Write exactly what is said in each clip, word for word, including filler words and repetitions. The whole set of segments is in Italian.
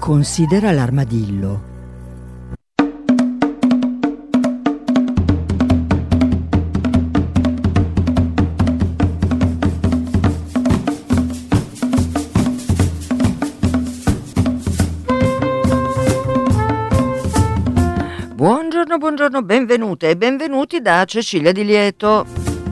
Considera l'armadillo. Buongiorno, buongiorno, benvenute e benvenuti da Cecilia Di Lieto.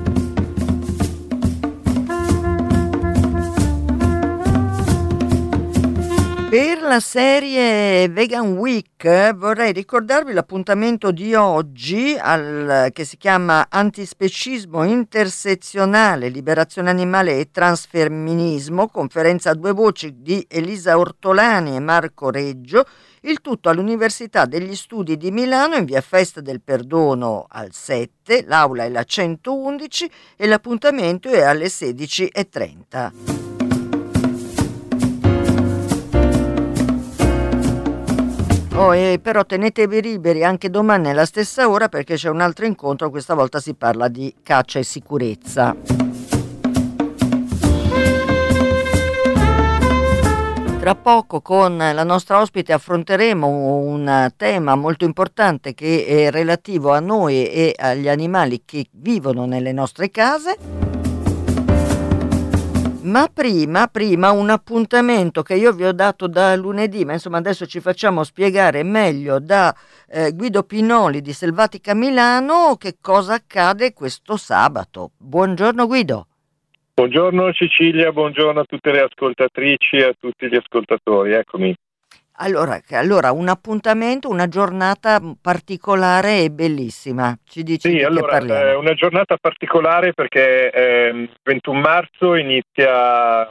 Per la serie Vegan Week vorrei ricordarvi l'appuntamento di oggi al, che si chiama Antispecismo intersezionale, liberazione animale e transfemminismo, conferenza a due voci di Elisa Ortolani e Marco Reggio, il tutto all'Università degli Studi di Milano in via Festa del Perdono al sette, l'aula è la centoundici e l'appuntamento è alle sedici e trenta. Oh, eh, però tenetevi liberi anche domani alla stessa ora perché c'è un altro incontro, questa volta si parla di caccia e sicurezza. Tra poco con la nostra ospite affronteremo un tema molto importante che è relativo a noi e agli animali che vivono nelle nostre case. Ma prima, prima un appuntamento che io vi ho dato da lunedì, ma insomma adesso ci facciamo spiegare meglio da eh, Guido Pinoli di Selvatica Milano che cosa accade questo sabato. Buongiorno Guido. Buongiorno Cecilia, buongiorno a tutte le ascoltatrici e a tutti gli ascoltatori, eccomi. Allora, allora un appuntamento, una giornata particolare e bellissima, ci dici sì, di allora, che parliamo? È una giornata particolare perché eh, il ventuno marzo inizia la,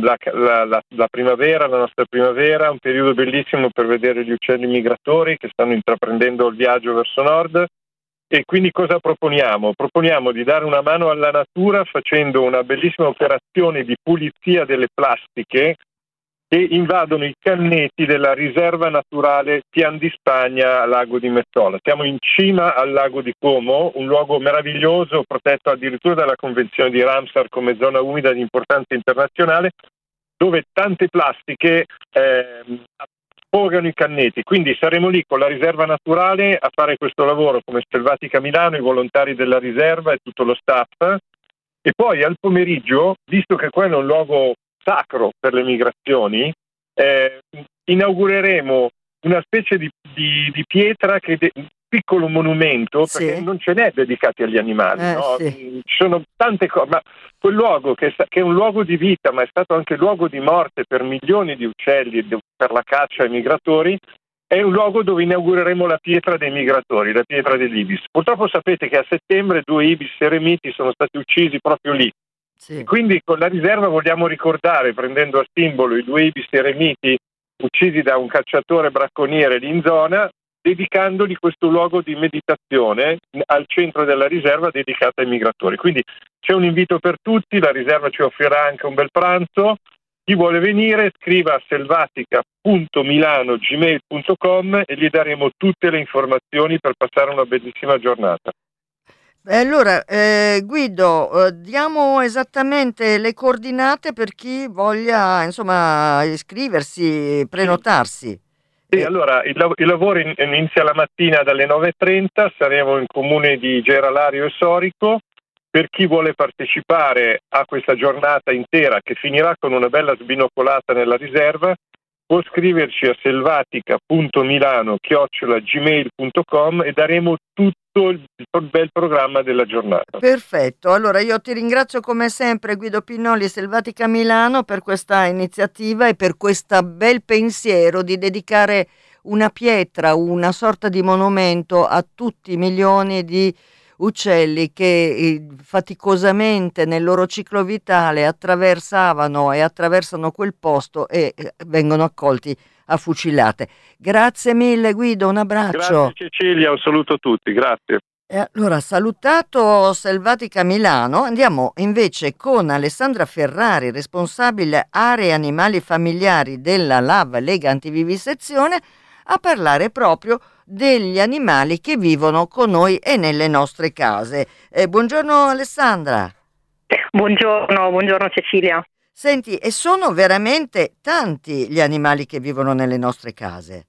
la, la, la primavera, la nostra primavera, un periodo bellissimo per vedere gli uccelli migratori che stanno intraprendendo il viaggio verso nord. E quindi cosa proponiamo? Proponiamo di dare una mano alla natura facendo una bellissima operazione di pulizia delle plastiche che invadono i canneti della riserva naturale Pian di Spagna, Lago di Messola. Siamo in cima al lago di Como, un luogo meraviglioso, protetto addirittura dalla Convenzione di Ramsar come zona umida di importanza internazionale, dove tante plastiche eh, affogano i canneti. Quindi saremo lì con la riserva naturale a fare questo lavoro come Selvatica Milano, i volontari della riserva e tutto lo staff. E poi al pomeriggio, visto che quello è un luogo sacro per le migrazioni, eh, inaugureremo una specie di, di, di pietra che de- un piccolo monumento, sì. Perché non ce n'è dedicati agli animali, eh, no? sì. Ci sono tante cose, ma quel luogo che è, che è un luogo di vita, ma è stato anche luogo di morte per milioni di uccelli, per la caccia ai migratori, è un luogo dove inaugureremo la pietra dei migratori, la pietra dell'ibis. Purtroppo sapete che a settembre due ibis eremiti sono stati uccisi proprio lì. Sì. Quindi con la riserva vogliamo ricordare, prendendo a simbolo i due ibis eremiti uccisi da un cacciatore bracconiere lì in zona, dedicandogli questo luogo di meditazione al centro della riserva dedicata ai migratori. Quindi c'è un invito per tutti, la riserva ci offrirà anche un bel pranzo. Chi vuole venire scriva a selvatica punto milano chiocciola gmail punto com e gli daremo tutte le informazioni per passare una bellissima giornata. Allora, eh, Guido, eh, diamo esattamente le coordinate per chi voglia, insomma, iscriversi, prenotarsi. Sì, Eh, allora il, lav- il lavoro in- inizia la mattina dalle nove e trenta, saremo in comune di Geralario e Sorico. Per chi vuole partecipare a questa giornata intera che finirà con una bella sbinocolata nella riserva, può scriverci a selvatica punto milano chiocciola gmail punto com e daremo tutto il bel programma della giornata. Perfetto, allora io ti ringrazio come sempre Guido Pinoli, Selvatica Milano, per questa iniziativa e per questo bel pensiero di dedicare una pietra, una sorta di monumento a tutti i milioni di uccelli che eh, faticosamente nel loro ciclo vitale attraversavano e attraversano quel posto e eh, vengono accolti a fucilate. Grazie mille Guido, un abbraccio. Grazie Cecilia, un saluto a tutti, grazie. E allora, salutato Selvatica Milano, andiamo invece con Alessandra Ferrari, responsabile aree animali familiari della L A V Lega Antivivisezione, a parlare proprio degli animali che vivono con noi e nelle nostre case. Eh, buongiorno Alessandra. Buongiorno, buongiorno Cecilia. Senti, e sono veramente tanti gli animali che vivono nelle nostre case?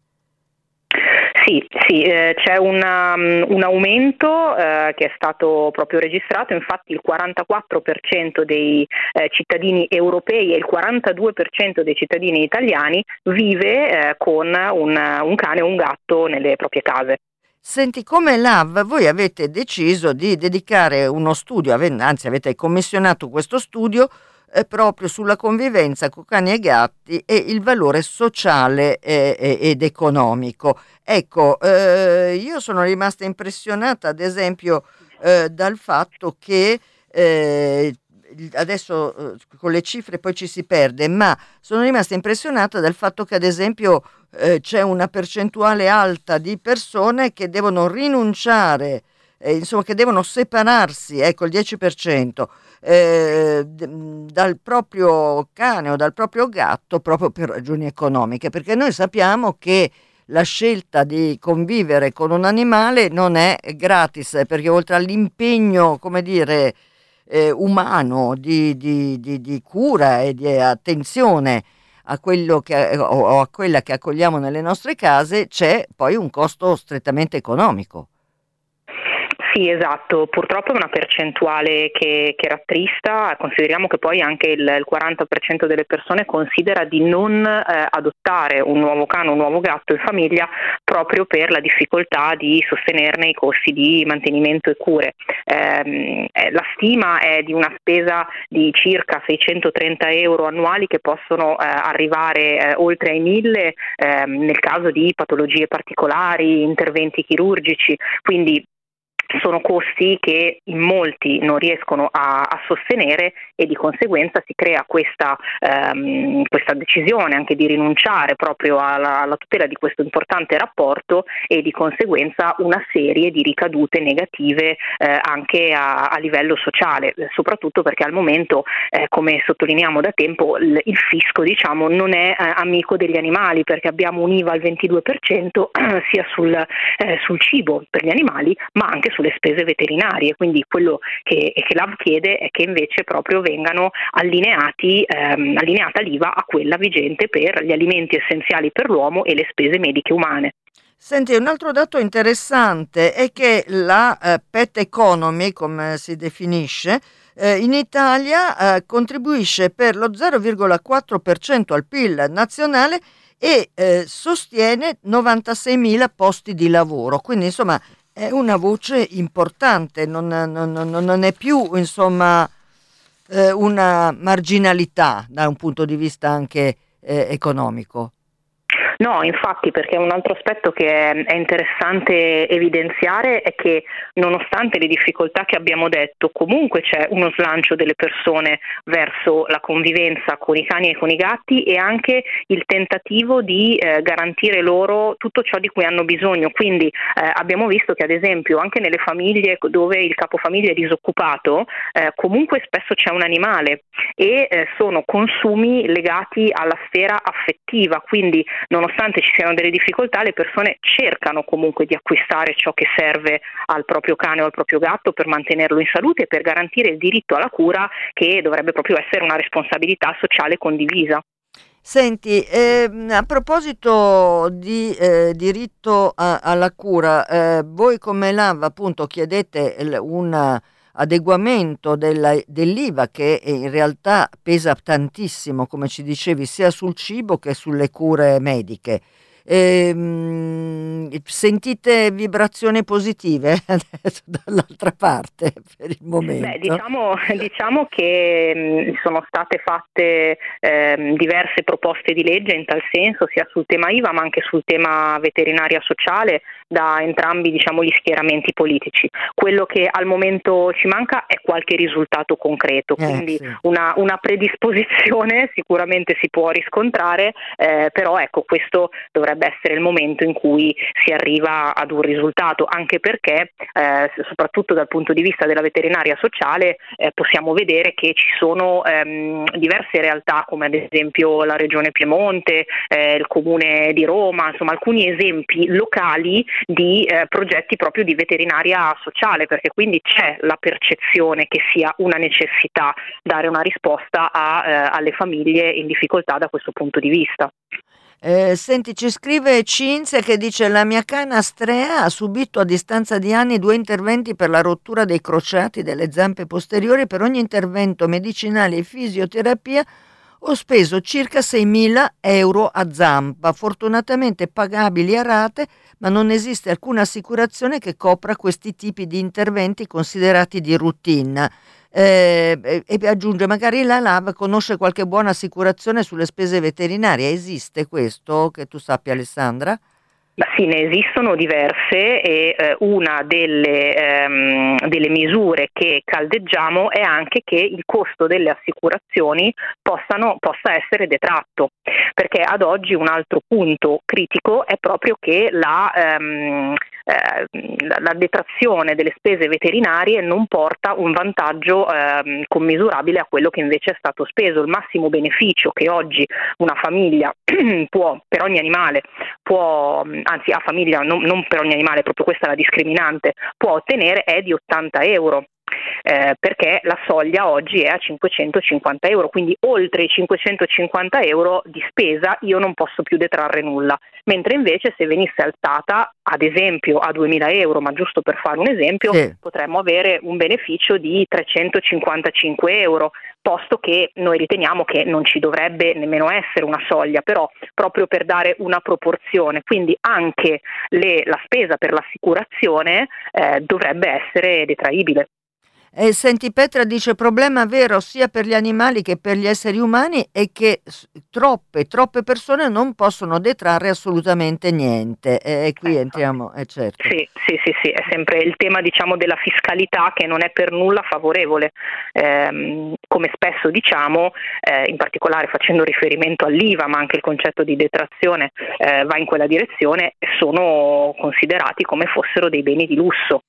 Sì, sì, eh, c'è una, um, un aumento eh, che è stato proprio registrato, infatti il quarantaquattro per cento dei eh, cittadini europei e il quarantadue per cento dei cittadini italiani vive eh, con un, un cane o un gatto nelle proprie case. Senti, come Love, voi avete deciso di dedicare uno studio, ave- anzi avete commissionato questo studio eh, proprio sulla convivenza con cani e gatti e il valore sociale eh, eh, ed economico. Ecco, eh, io sono rimasta impressionata, ad esempio, eh, dal fatto che eh, adesso eh, con le cifre poi ci si perde, ma sono rimasta impressionata dal fatto che, ad esempio, eh, c'è una percentuale alta di persone che devono rinunciare, eh, insomma, che devono separarsi, ecco, il dieci per cento eh, d- dal proprio cane o dal proprio gatto proprio per ragioni economiche, perché noi sappiamo che la scelta di convivere con un animale non è gratis, perché oltre all'impegno, come dire, eh, umano di, di, di, di cura e di attenzione a quello che, o, o a quella che accogliamo nelle nostre case, c'è poi un costo strettamente economico. Sì, esatto, purtroppo è una percentuale che, che rattrista. Consideriamo che poi anche il, il quaranta per cento delle persone considera di non eh, adottare un nuovo cane o un nuovo gatto in famiglia proprio per la difficoltà di sostenerne i costi di mantenimento e cure. Eh, la stima è di una spesa di circa seicentotrenta euro annuali che possono eh, arrivare eh, oltre ai mille eh, nel caso di patologie particolari, interventi chirurgici, quindi sono costi che in molti non riescono a, a sostenere e di conseguenza si crea questa, ehm, questa decisione anche di rinunciare proprio alla, alla tutela di questo importante rapporto e di conseguenza una serie di ricadute negative eh, anche a, a livello sociale, soprattutto perché al momento, eh, come sottolineiamo da tempo, il, il fisco diciamo non è eh, amico degli animali, perché abbiamo un I V A al ventidue per cento eh, sia sul, eh, sul cibo per gli animali ma anche sul le spese veterinarie, quindi quello che, che l'A V chiede è che invece proprio vengano allineati, ehm, allineata l'I V A a quella vigente per gli alimenti essenziali per l'uomo e le spese mediche umane. Senti, un altro dato interessante è che la eh, pet economy, come si definisce, eh, in Italia eh, contribuisce per lo zero virgola quattro per cento al P I L nazionale e eh, sostiene novantaseimila posti di lavoro, quindi insomma è una voce importante, non, non, non, non è più insomma eh, una marginalità da un punto di vista anche eh, economico. No, infatti, perché un altro aspetto che è, è interessante evidenziare è che nonostante le difficoltà che abbiamo detto, comunque c'è uno slancio delle persone verso la convivenza con i cani e con i gatti e anche il tentativo di eh, garantire loro tutto ciò di cui hanno bisogno. Quindi eh, abbiamo visto che ad esempio anche nelle famiglie dove il capofamiglia è disoccupato, eh, comunque spesso c'è un animale e eh, sono consumi legati alla sfera affettiva, quindi nonostante Nonostante ci siano delle difficoltà, le persone cercano comunque di acquistare ciò che serve al proprio cane o al proprio gatto per mantenerlo in salute e per garantire il diritto alla cura, che dovrebbe proprio essere una responsabilità sociale condivisa. Senti, eh, a proposito di eh, diritto a, alla cura, eh, voi come L A V appunto chiedete l- un adeguamento della, dell'I V A che in realtà pesa tantissimo, come ci dicevi, sia sul cibo che sulle cure mediche. Ehm, sentite vibrazioni positive adesso dall'altra parte per il momento? Beh, diciamo, diciamo che mh, sono state fatte ehm, diverse proposte di legge in tal senso, sia sul tema I V A ma anche sul tema veterinaria sociale, da entrambi diciamo gli schieramenti politici. Quello che al momento ci manca è qualche risultato concreto, Eh, quindi sì. una, una predisposizione sicuramente si può riscontrare, eh, però ecco, questo dovrebbe dovrebbe essere il momento in cui si arriva ad un risultato, anche perché eh, soprattutto dal punto di vista della veterinaria sociale eh, possiamo vedere che ci sono ehm, diverse realtà, come ad esempio la Regione Piemonte, eh, il Comune di Roma, insomma alcuni esempi locali di eh, progetti proprio di veterinaria sociale, perché quindi c'è la percezione che sia una necessità dare una risposta a, eh, alle famiglie in difficoltà da questo punto di vista. Eh, senti, ci scrive Cinzia che dice: la mia cane Astrea ha subito a distanza di anni due interventi per la rottura dei crociati delle zampe posteriori. Per ogni intervento medicinale e fisioterapia ho speso circa seimila euro a zampa, fortunatamente pagabili a rate, ma non esiste alcuna assicurazione che copra questi tipi di interventi considerati di routine. Eh, e, e aggiunge: magari la L A V conosce qualche buona assicurazione sulle spese veterinarie. Esiste questo, che tu sappia, Alessandra? Ma sì, ne esistono diverse e eh, una delle, ehm, delle misure che caldeggiamo è anche che il costo delle assicurazioni possano, possa essere detratto, perché ad oggi un altro punto critico è proprio che la, ehm, eh, la detrazione delle spese veterinarie non porta un vantaggio ehm, commisurabile a quello che invece è stato speso. Il massimo beneficio che oggi una famiglia può, per ogni animale, può, anzi a famiglia, non, non per ogni animale, proprio questa è la discriminante, può ottenere è di ottanta euro. Eh, perché la soglia oggi è a cinquecentocinquanta euro, quindi oltre i cinquecentocinquanta euro di spesa io non posso più detrarre nulla, mentre invece se venisse alzata ad esempio a duemila euro, ma giusto per fare un esempio, sì, potremmo avere un beneficio di trecentocinquantacinque euro, posto che noi riteniamo che non ci dovrebbe nemmeno essere una soglia, però proprio per dare una proporzione, quindi anche le, la spesa per l'assicurazione eh, dovrebbe essere detraibile. Eh, senti, Petra dice: problema vero sia per gli animali che per gli esseri umani è che troppe, troppe persone non possono detrarre assolutamente niente. E eh, qui entriamo, eh, certo. Sì, sì, sì, sì, è sempre il tema, diciamo, della fiscalità che non è per nulla favorevole. Eh, come spesso diciamo, eh, in particolare facendo riferimento all'I V A, ma anche il concetto di detrazione eh, va in quella direzione, sono considerati come fossero dei beni di lusso.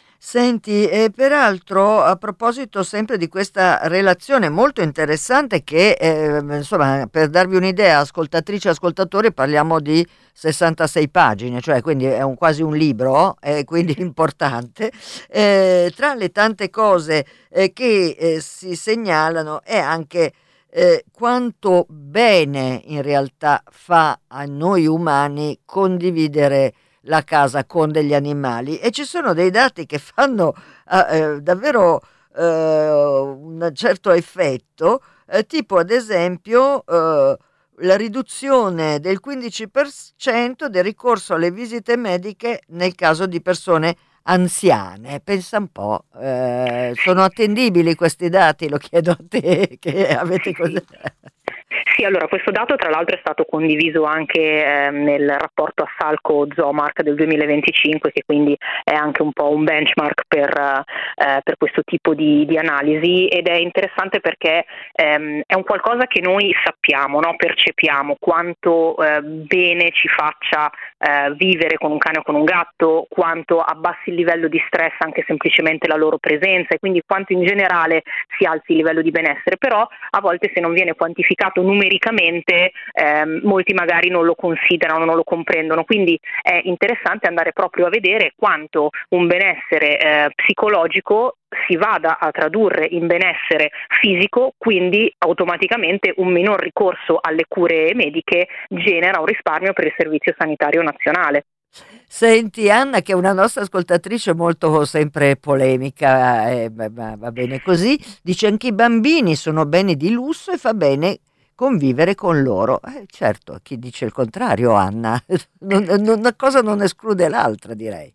Senti, e peraltro a proposito sempre di questa relazione molto interessante che, eh, insomma, per darvi un'idea, ascoltatrici e ascoltatori, parliamo di sessantasei pagine, cioè quindi è un, quasi un libro, eh, quindi importante. Eh, tra le tante cose eh, che eh, si segnalano è anche eh, quanto bene in realtà fa a noi umani condividere la casa con degli animali, e ci sono dei dati che fanno eh, davvero eh, un certo effetto, eh, tipo ad esempio eh, la riduzione del quindici per cento del ricorso alle visite mediche nel caso di persone anziane. Pensa un po', eh, sono attendibili questi dati? Lo chiedo a te che avete così. Sì, allora questo dato tra l'altro è stato condiviso anche eh, nel rapporto Assalco Zoomark del duemilaventicinque, che quindi è anche un po' un benchmark per, eh, per questo tipo di, di analisi, ed è interessante perché ehm, è un qualcosa che noi sappiamo, no? Percepiamo quanto eh, bene ci faccia eh, vivere con un cane o con un gatto, quanto abbassi il livello di stress anche semplicemente la loro presenza, e quindi quanto in generale si alzi il livello di benessere. Però a volte, se non viene quantificato numericamente, ehm, molti magari non lo considerano, non lo comprendono, quindi è interessante andare proprio a vedere quanto un benessere eh, psicologico si vada a tradurre in benessere fisico, quindi automaticamente un minor ricorso alle cure mediche genera un risparmio per il Servizio Sanitario Nazionale. Senti, Anna, che è una nostra ascoltatrice molto sempre polemica, eh, va, va bene così, dice: anche i bambini sono beni di lusso e fa bene convivere con loro. Eh, certo, chi dice il contrario, Anna? Non, non, una cosa non esclude l'altra, direi.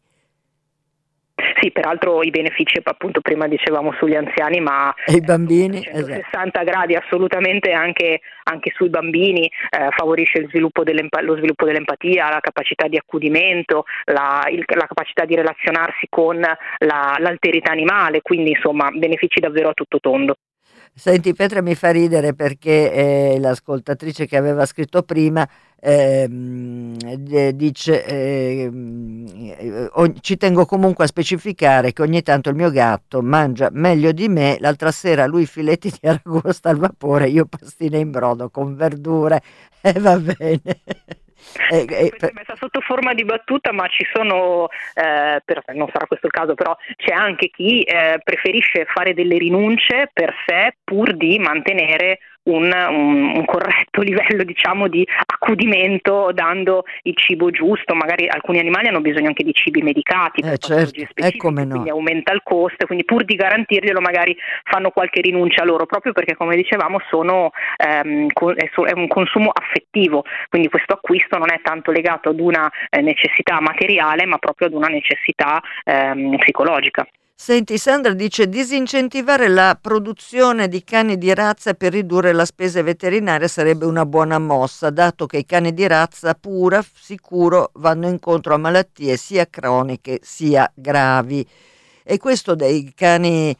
Sì, peraltro i benefici, appunto prima dicevamo sugli anziani, ma e i bambini, trecentosessanta esatto. gradi assolutamente anche, anche sui bambini, eh, favorisce il sviluppo lo sviluppo dell'empatia, la capacità di accudimento, la, il, la capacità di relazionarsi con la, l'alterità animale, quindi insomma benefici davvero a tutto tondo. Senti Petra, mi fa ridere perché eh, l'ascoltatrice che aveva scritto prima ehm, eh, dice ehm, eh, o- ci tengo comunque a specificare che ogni tanto il mio gatto mangia meglio di me. L'altra sera lui filetti di aragosta al vapore, io pastine in brodo con verdure e va bene. Eh, eh, Questa è messa sotto forma di battuta, ma ci sono, eh, per, non sarà questo il caso, però c'è anche chi eh, preferisce fare delle rinunce per sé pur di mantenere un, un, un corretto livello, diciamo, di accudimento, dando il cibo giusto. Magari alcuni animali hanno bisogno anche di cibi medicati per eh, patologie certo, è specifiche, come no. quindi aumenta il costo, quindi pur di garantirglielo magari fanno qualche rinuncia loro, proprio perché, come dicevamo, sono, ehm, co- è, so- è un consumo affettivo, quindi questo acquisto non è tanto legato ad una eh, necessità materiale, ma proprio ad una necessità ehm, psicologica. Senti, Sandra dice disincentivare la produzione di cani di razza per ridurre la spesa veterinaria sarebbe una buona mossa, dato che i cani di razza pura sicuro vanno incontro a malattie sia croniche sia gravi. E questo dei cani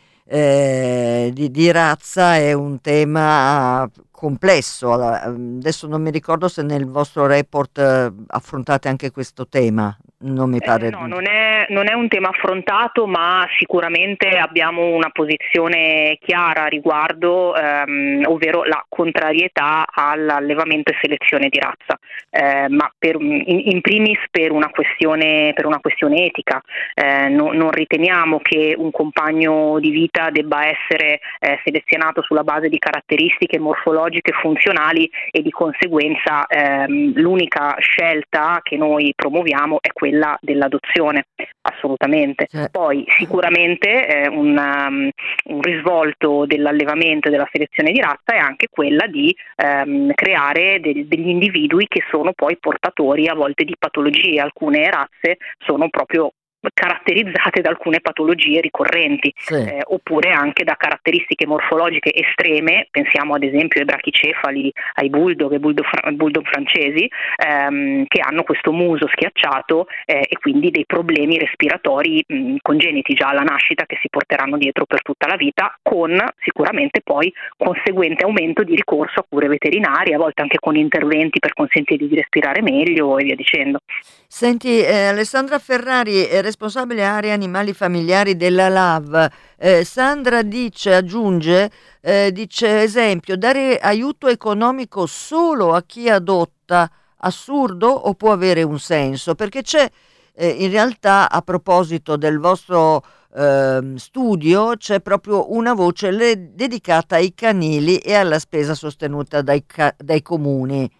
eh, di, di razza è un tema complesso. Allora, adesso non mi ricordo se nel vostro report eh, affrontate anche questo tema, non mi pare. Eh, no, non è, non è un tema affrontato, ma sicuramente abbiamo una posizione chiara a riguardo, ehm, ovvero la contrarietà all'allevamento e selezione di razza, eh, ma per, in, in primis per una questione, per una questione etica. Eh, no, non riteniamo che un compagno di vita debba essere eh, selezionato sulla base di caratteristiche morfologiche funzionali e di conseguenza ehm, l'unica scelta che noi promuoviamo è quella dell'adozione, assolutamente. Cioè. Poi sicuramente eh, un, um, un risvolto dell'allevamento e della selezione di razza è anche quella di ehm, creare de- degli individui che sono poi portatori a volte di patologie. Alcune razze sono proprio caratterizzate da alcune patologie ricorrenti, Sì. eh, oppure anche da caratteristiche morfologiche estreme. Pensiamo ad esempio ai brachicefali, ai bulldog e bulldog, fra- bulldog francesi, ehm, che hanno questo muso schiacciato eh, e quindi dei problemi respiratori mh, congeniti già alla nascita che si porteranno dietro per tutta la vita, con sicuramente poi conseguente aumento di ricorso a cure veterinarie, a volte anche con interventi per consentirgli di respirare meglio e via dicendo. Senti, eh, Alessandra Ferrari è responsabile area animali familiari della L A V. Eh, Sandra dice, aggiunge, eh, dice esempio, dare aiuto economico solo a chi adotta, assurdo o può avere un senso? Perché c'è eh, in realtà, a proposito del vostro ehm, studio, c'è proprio una voce le- dedicata ai canili e alla spesa sostenuta dai, ca- dai comuni.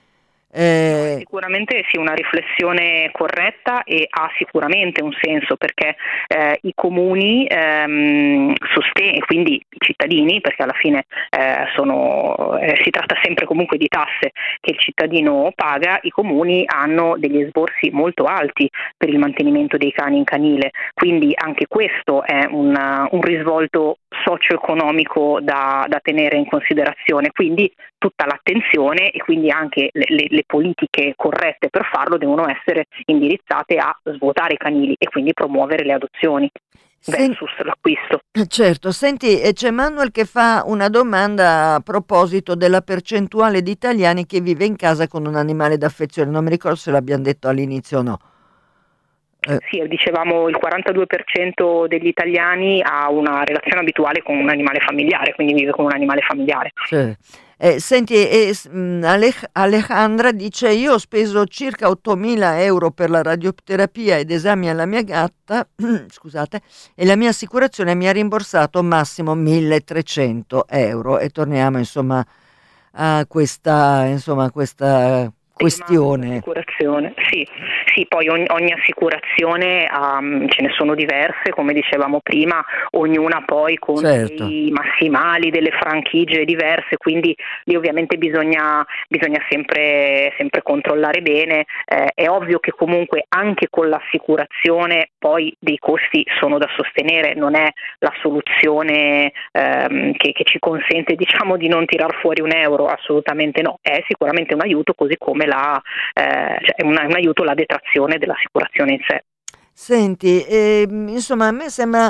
Eh, Sicuramente sì, una riflessione corretta e ha sicuramente un senso, perché eh, i comuni ehm, sosten- e quindi i cittadini, perché alla fine eh, sono, eh, si tratta sempre comunque di tasse che il cittadino paga, i comuni hanno degli esborsi molto alti per il mantenimento dei cani in canile, quindi anche questo è un, un risvolto socio-economico da, da tenere in considerazione, quindi tutta l'attenzione e quindi anche le, le, le politiche corrette per farlo devono essere indirizzate a svuotare i canili e quindi promuovere le adozioni versus Sen- l'acquisto. certo, senti, eh, c'è Manuel che fa una domanda a proposito della percentuale di italiani che vive in casa con un animale d'affezione. Non mi ricordo se l'abbiamo detto all'inizio o no. Eh, Sì, dicevamo il quarantadue per cento degli italiani ha una relazione abituale con un animale familiare, quindi vive con un animale familiare. sì. Eh, senti, eh, s- mh, Alej- Alejandra dice: io ho speso circa ottomila euro per la radioterapia ed esami alla mia gatta, scusate, e la mia assicurazione mi ha rimborsato massimo milletrecento euro. E torniamo insomma a questa, insomma, questa questione. Assicurazione, sì, sì, poi ogni, ogni assicurazione um, ce ne sono diverse, come dicevamo prima, ognuna poi con Certo. dei massimali, delle franchigie diverse, quindi lì ovviamente bisogna, bisogna sempre, sempre controllare bene. Eh, è ovvio che comunque anche con l'assicurazione poi dei costi sono da sostenere, non è la soluzione ehm, che, che ci consente, diciamo, di non tirar fuori un euro, assolutamente no, è sicuramente un aiuto, così come la, eh, cioè è un, un aiuto la detrazione dell'assicurazione in sé. Senti, ehm, insomma, a me sembra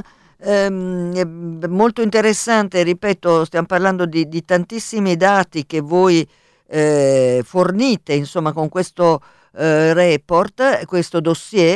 Ehm, è molto interessante, ripeto, stiamo parlando di, di tantissimi dati che voi eh, fornite, insomma, con questo eh, report, questo dossier.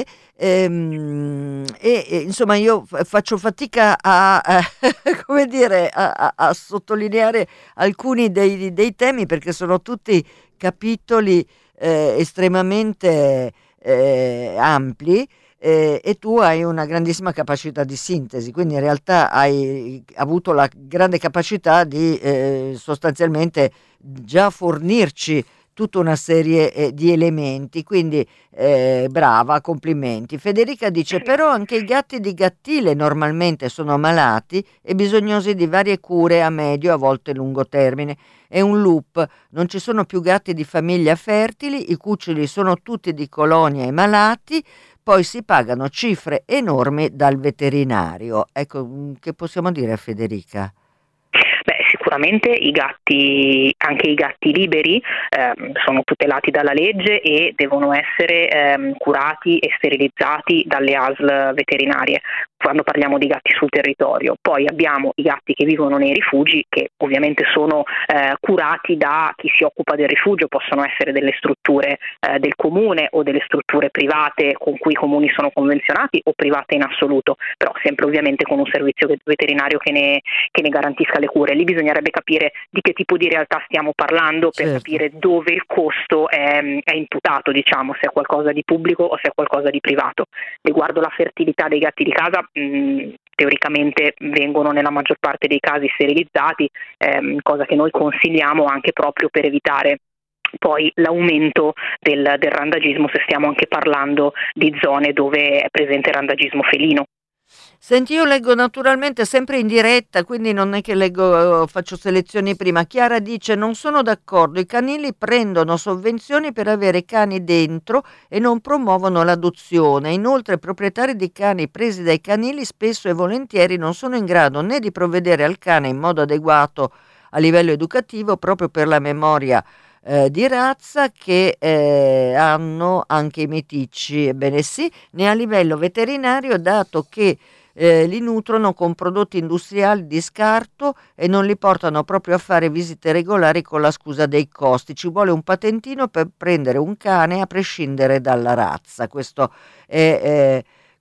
Ehm, e, e, insomma io fa- faccio fatica a, a come dire, a, a- a sottolineare alcuni dei, dei temi perché sono tutti capitoli eh, estremamente eh, ampli, eh, e tu hai una grandissima capacità di sintesi, quindi in realtà hai avuto la grande capacità di eh, sostanzialmente già fornirci tutta una serie eh, di elementi, quindi eh, brava, complimenti. Federica dice: però anche i gatti di Gattile normalmente sono malati e bisognosi di varie cure a medio, a volte lungo termine. È un loop, non ci sono più gatti di famiglia fertili, i cuccioli sono tutti di colonia e malati, poi si pagano cifre enormi dal veterinario. Ecco, mm, che possiamo dire a Federica? Beh, sicuramente i gatti, anche i gatti liberi, ehm, sono tutelati dalla legge e devono essere ehm, curati e sterilizzati dalle A S L veterinarie quando parliamo di gatti sul territorio. Poi abbiamo i gatti che vivono nei rifugi, che ovviamente sono eh, curati da chi si occupa del rifugio, possono essere delle strutture eh, del comune o delle strutture private con cui i comuni sono convenzionati o private in assoluto, però sempre ovviamente con un servizio veterinario che ne, che ne garantisca le cure. Lì bisognerebbe capire di che tipo di realtà stiamo parlando per Certo. capire dove il costo è, è imputato, diciamo, se è qualcosa di pubblico o se è qualcosa di privato. Riguardo la fertilità dei gatti di casa, mh, teoricamente vengono nella maggior parte dei casi sterilizzati, ehm, cosa che noi consigliamo anche proprio per evitare poi l'aumento del, del randagismo, se stiamo anche parlando di zone dove è presente randagismo felino. Senti, io leggo naturalmente sempre in diretta, quindi non è che leggo, eh, faccio selezioni prima. Chiara dice: non sono d'accordo, i canili prendono sovvenzioni per avere cani dentro e non promuovono l'adozione. Inoltre i proprietari di cani presi dai canili spesso e volentieri non sono in grado né di provvedere al cane in modo adeguato a livello educativo, proprio per la memoria eh, di razza che eh, hanno anche i meticci. Ebbene sì, né a livello veterinario, dato che eh, li nutrono con prodotti industriali di scarto e non li portano proprio a fare visite regolari con la scusa dei costi. Ci vuole un patentino per prendere un cane a prescindere dalla razza. Questo è eh,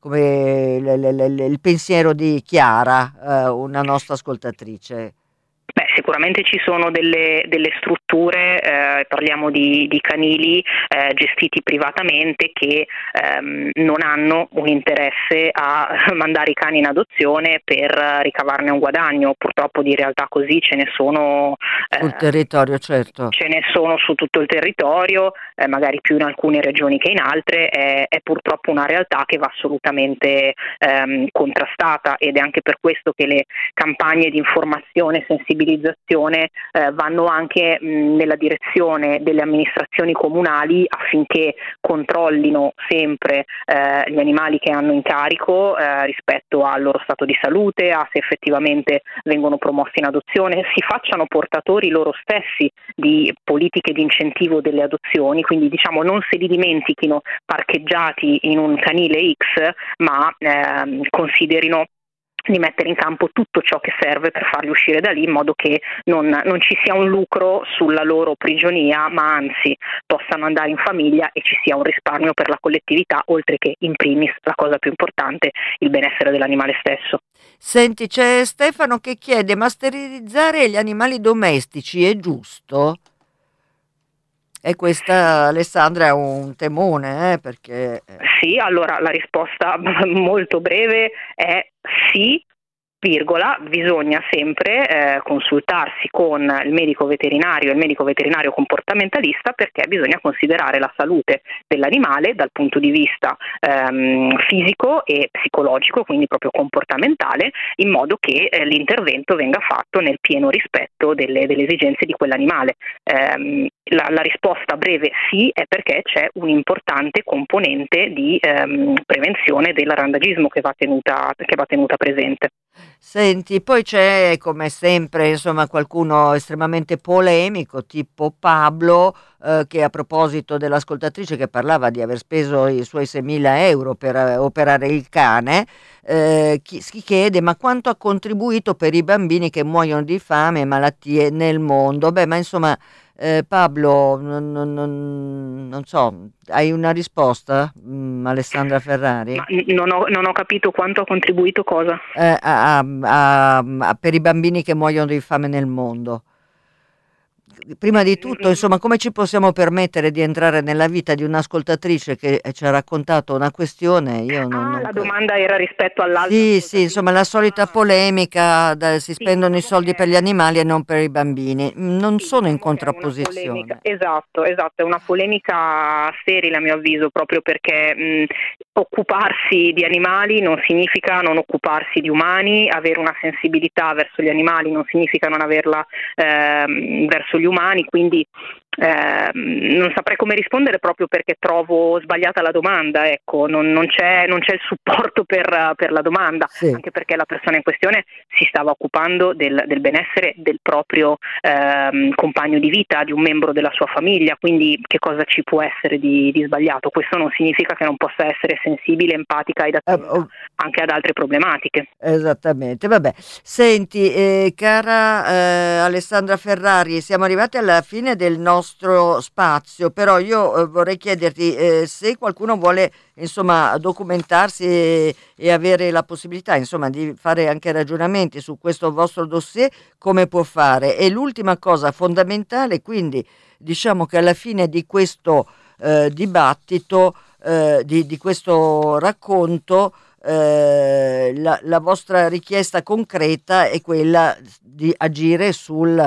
come l- l- l- il pensiero di Chiara, eh, una nostra ascoltatrice. Beh, sicuramente ci sono delle, delle strutture, eh, parliamo di, di canili eh, gestiti privatamente che ehm, non hanno un interesse a mandare i cani in adozione per ricavarne un guadagno. Purtroppo di realtà così ce ne sono. Sul Eh, territorio, certo. Ce ne sono su tutto il territorio, eh, magari più in alcune regioni che in altre, è, è purtroppo una realtà che va assolutamente ehm, contrastata, ed è anche per questo che le campagne di informazione e sensibilizzazione eh, vanno anche mh, nella direzione delle amministrazioni comunali affinché controllino sempre eh, gli animali che hanno in carico eh, rispetto al loro stato di salute, a se effettivamente vengono promossi in adozione, si facciano portatori loro stessi di politiche di incentivo delle adozioni, quindi diciamo non se li dimentichino parcheggiati in un canile X, ma ehm, considerino di mettere in campo tutto ciò che serve per farli uscire da lì, in modo che non, non ci sia un lucro sulla loro prigionia, ma anzi possano andare in famiglia e ci sia un risparmio per la collettività, oltre che in primis, la cosa più importante, il benessere dell'animale stesso. Senti, c'è Stefano che chiede: ma sterilizzare gli animali domestici è giusto? E questa, Alessandra, è un temone, eh, perché eh, Sì, allora la risposta molto breve è sì, virgola, bisogna sempre eh, consultarsi con il medico veterinario e il medico veterinario comportamentalista, perché bisogna considerare la salute dell'animale dal punto di vista ehm, fisico e psicologico, quindi proprio comportamentale, in modo che eh, l'intervento venga fatto nel pieno rispetto delle, delle esigenze di quell'animale. Ehm, la, la risposta breve sì è perché c'è un importante componente di ehm, prevenzione del randagismo che va tenuta, che va tenuta presente. Senti, poi c'è come sempre, insomma, qualcuno estremamente polemico, tipo Pablo, eh, che a proposito dell'ascoltatrice che parlava di aver speso i suoi seimila euro per eh, operare il cane, eh, chi, si chiede ma quanto ha contribuito per i bambini che muoiono di fame e malattie nel mondo? Beh, ma insomma, eh, Pablo, non, non- non- non so, hai una risposta, Mm, Alessandra Ferrari? Ma n- non ho, non ho capito quanto ha contribuito cosa. Eh, a- a- a- per i bambini che muoiono di fame nel mondo. Prima di tutto, insomma, come ci possiamo permettere di entrare nella vita di un'ascoltatrice che ci ha raccontato una questione? Io non, Ah, non la credo. domanda era rispetto all'altra. Sì, sì, insomma, la solita polemica, da- si Sì, spendono i diciamo soldi che- per gli animali e non per i bambini. Non Sì, sono in diciamo che è una contrapposizione. polemica- Esatto, esatto, è una polemica sterile a mio avviso, proprio perché mh, occuparsi di animali non significa non occuparsi di umani, avere una sensibilità verso gli animali non significa non averla ehm, verso gli umani, quindi ehm, non saprei come rispondere proprio perché trovo sbagliata la domanda, ecco, non, non c'è, non c'è il supporto per, per la domanda, Sì. anche perché la persona in questione si stava occupando del, del benessere del proprio ehm, compagno di vita, di un membro della sua famiglia, quindi che cosa ci può essere di, di sbagliato? Questo non significa che non possa essere sensibile, empatica ed Eh, attenta oh, anche ad altre problematiche. esattamente, vabbè. Senti, eh, cara eh, Alessandra Ferrari, siamo arrivati alla fine del nostro spazio, però io eh, vorrei chiederti eh, se qualcuno vuole, insomma, documentarsi e, e avere la possibilità, insomma, di fare anche ragionamenti su questo vostro dossier, come può fare? E l'ultima cosa fondamentale, quindi, diciamo che alla fine di questo eh, dibattito, eh, di, di questo racconto, eh, la, la vostra richiesta concreta è quella di agire sul,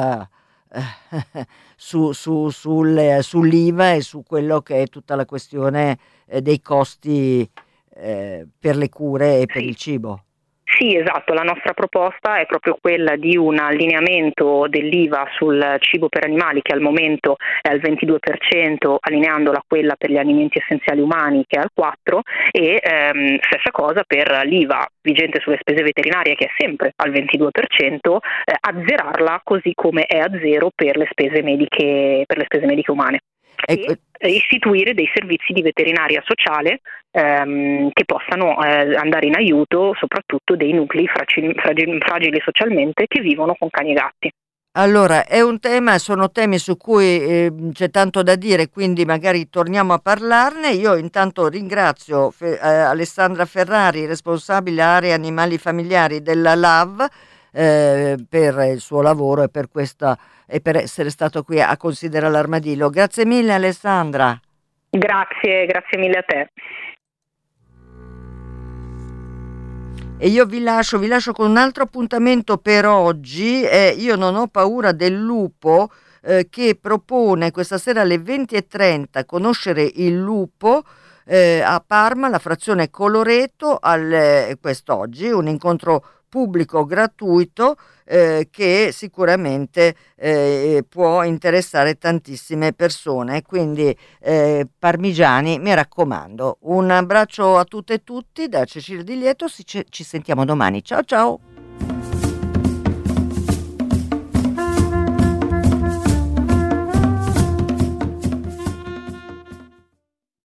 eh, su- su- sul- sull'IVA e su quello che è tutta la questione eh, dei costi eh, per le cure e per Sì. il cibo. Sì, esatto, la nostra proposta è proprio quella di un allineamento dell'I V A sul cibo per animali che al momento è al ventidue per cento, allineandola a quella per gli alimenti essenziali umani che è al quattro per cento e ehm, stessa cosa per l'I V A vigente sulle spese veterinarie che è sempre al ventidue per cento, eh, azzerarla così come è a zero per le spese mediche, per le spese mediche umane. Ecco, E eh, istituire dei servizi di veterinaria sociale ehm, che possano eh, andare in aiuto soprattutto dei nuclei fragili, fragili, fragili socialmente che vivono con cani e gatti. allora, è un tema, sono temi su cui eh, c'è tanto da dire, quindi magari torniamo a parlarne. Io intanto ringrazio Fe- eh, Alessandra Ferrari, responsabile area animali familiari della L A V, eh, per il suo lavoro e per questa e per essere stato qui a considerare l'armadillo. Grazie mille Alessandra. Grazie, grazie mille a te. E io vi lascio, vi lascio con un altro appuntamento per oggi. eh, io non ho paura del lupo, eh, che propone questa sera alle venti e trenta conoscere il lupo eh, a Parma, la frazione Coloreto, al, eh, quest'oggi, un incontro pubblico gratuito eh, che sicuramente eh, può interessare tantissime persone. Quindi eh, parmigiani, mi raccomando. Un abbraccio a tutte e tutti da Cecilia Di Lieto, ci ci sentiamo domani. Ciao ciao!